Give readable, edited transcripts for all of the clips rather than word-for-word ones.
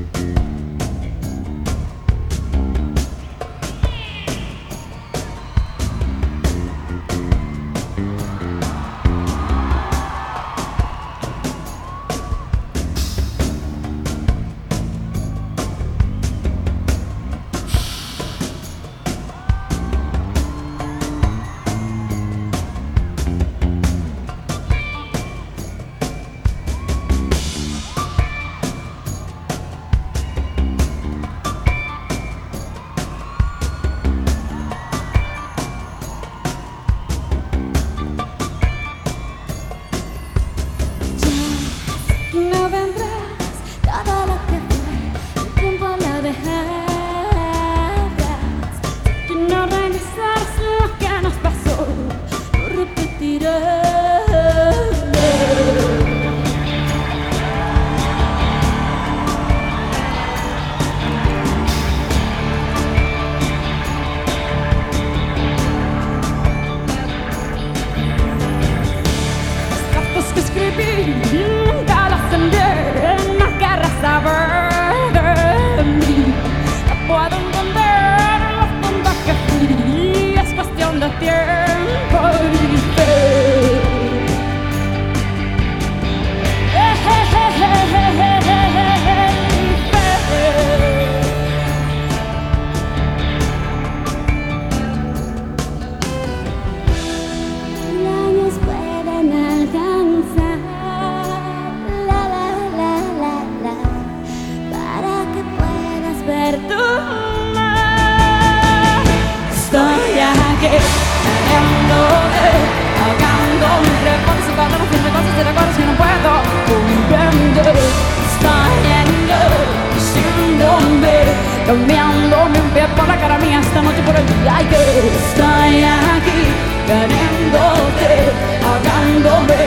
Nunca las envié, no querrás saber de mí. No puedo entender lo tonta que fui, es cuestión de tiempo y fe. Años pueden alcanzar para que puedas ver tu mar. Estoy aquí, queriéndote, ahogándome entre fotos y cuando no firme cosas y recuerdos que no puedo comprender. Estoy yendo, diciéndome, cambiándome un pie por la cara mía esta noche por el día. Y que estoy aquí, queriéndote, ahogándome.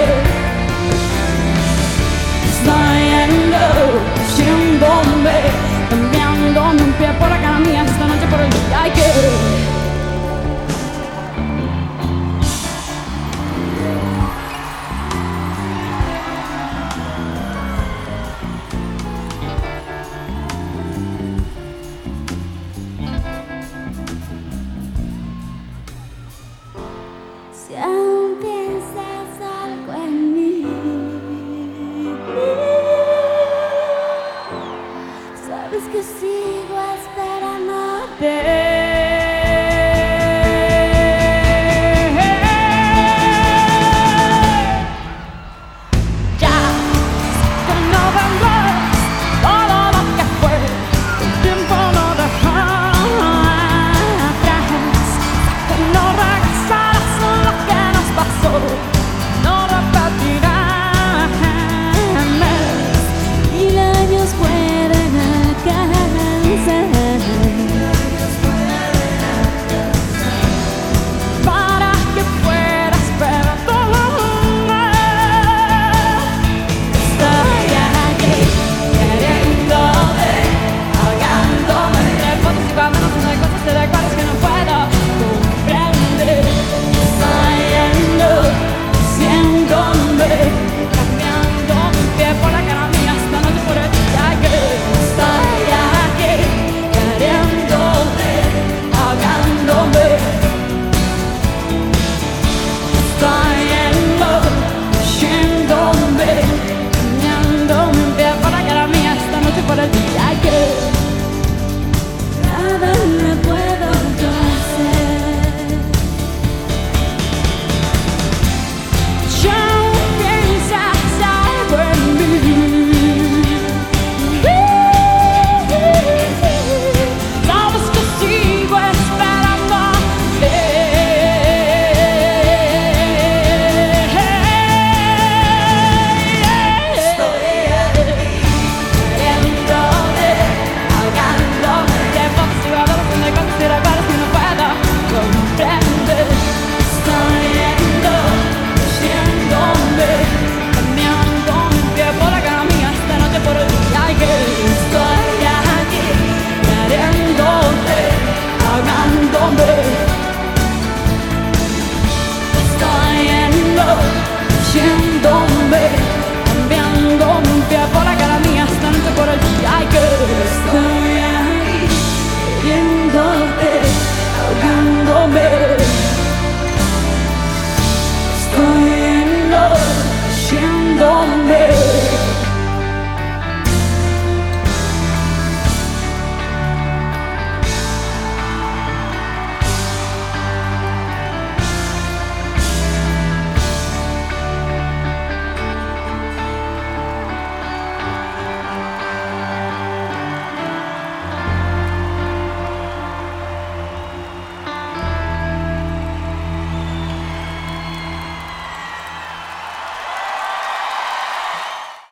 Estoy yendo, diciéndome, cambiándome un pie por la cara mía esta noche por el día. Y que Si aún piensas algo en mí, sabes que sí.